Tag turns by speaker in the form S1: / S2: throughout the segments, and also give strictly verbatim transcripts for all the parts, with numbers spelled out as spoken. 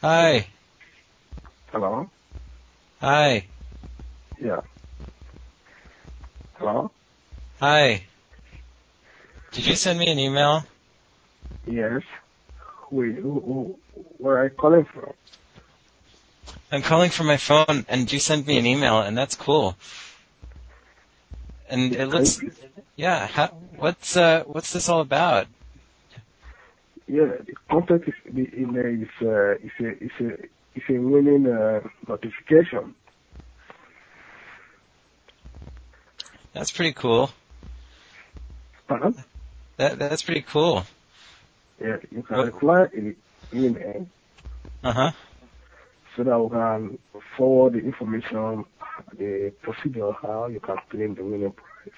S1: Hi.
S2: Hello?
S1: Hi.
S2: Yeah. Hello?
S1: Hi. Did you send me an email?
S2: Yes. Wait, who, who, where are you calling from?
S1: I'm calling from my phone, and you sent me an email, and that's cool. And it looks, yeah. How, what's uh, what's this all about?
S2: Yeah, the content is the email is uh, is a is a is a winning uh, notification.
S1: That's pretty cool.
S2: Pardon?
S1: That that's pretty cool.
S2: Yeah, you can
S1: What?
S2: reply in the email
S1: Uh huh.
S2: so that we can forward the information, the procedure how you can claim the winning prize.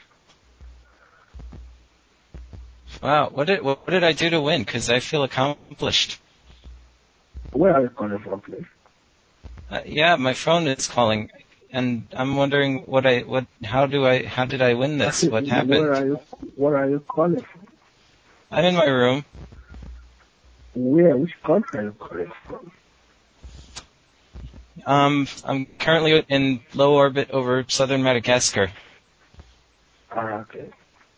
S1: Wow. What did what did I do to win? Because I feel accomplished.
S2: Where are you calling from, please?
S1: Uh, yeah, my phone is calling, and I'm wondering what I what how do I how did I win this? What
S2: Where
S1: happened?
S2: are you? Where are you calling from?
S1: I'm in my room.
S2: Where? Which country are you calling from?
S1: Um, I'm currently in low orbit over southern Madagascar.
S2: Ah, okay.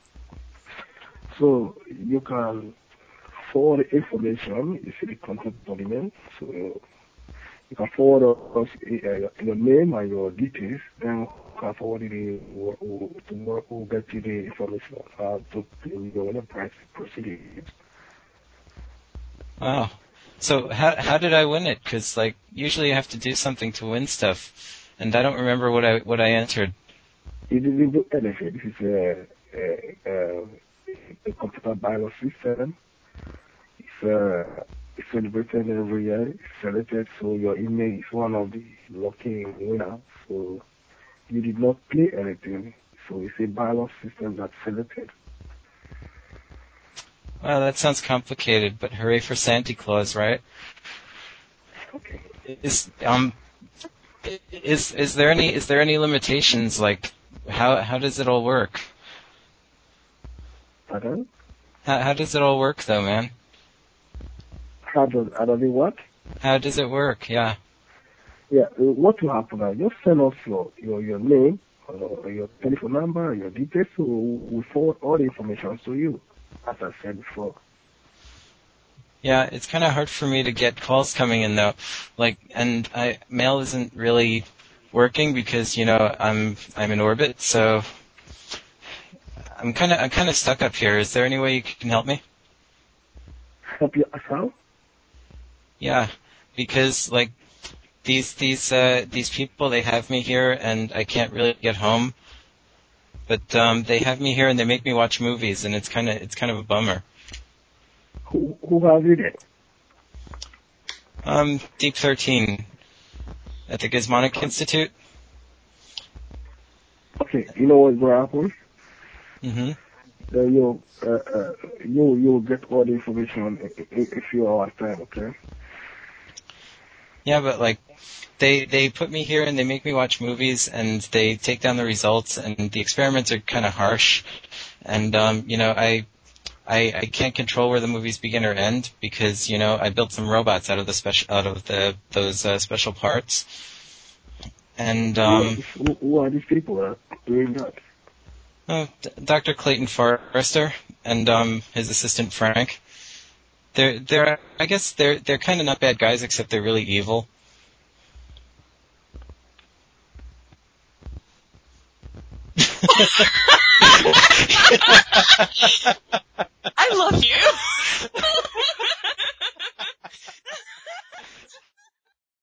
S2: So you can forward the information. You see the contact document. So you can forward us uh, your name and your details. Then we can forward it to tomorrow. We'll get you the information on how to claim your winning prize procedures.
S1: Wow. So how how did I win it? Because like usually you have to do something to win stuff, and I don't remember what I what I entered.
S2: You didn't do anything. This is a, a, a, a computer bio system. It's uh, it's celebrated every year. It's selected, so your email is one of the lucky winners. So you did not play anything. So it's a balance system that's selected.
S1: Wow, that sounds complicated, but hooray for Santa Claus, right?
S2: Okay.
S1: Is um is is there any is there any limitations? Like how how does it all work?
S2: Pardon?
S1: How how does it all work though, man?
S2: How does, how does it work?
S1: How does it work? Yeah.
S2: Yeah, uh, what will happen now? Just send us your, your, your name, or your telephone number, your details, so we forward all the information to you, as I said before.
S1: Yeah, it's kind of hard for me to get calls coming in though. Like, and I mail isn't really working because you know I'm I'm in orbit, so I'm kind of I'm kind of stuck up here. Is there any way you can help me?
S2: Help you as well?
S1: Yeah, because like these these uh, these people they have me here and I can't really get home, but um, they have me here and they make me watch movies and it's kind of it's kind of a bummer.
S2: Who, who has it there?
S1: Um, Deep thirteen at the Gizmonic Institute.
S2: Okay, you know what's going to happen?
S1: Mm-hmm.
S2: Then you uh, uh, you you get all the information in a few hours time. Okay.
S1: Yeah, but like they they put me here and they make me watch movies and they take down the results and the experiments are kind of harsh and um, you know I, I I can't control where the movies begin or end because you know I built some robots out of the special out of the those uh, special parts and
S2: Who are
S1: um,
S2: these, who, who are these people that are doing that?
S1: oh, D- Doctor Clayton Forrester and um, his assistant Frank. They're they're I guess they're they're kind of not bad guys except they're really evil.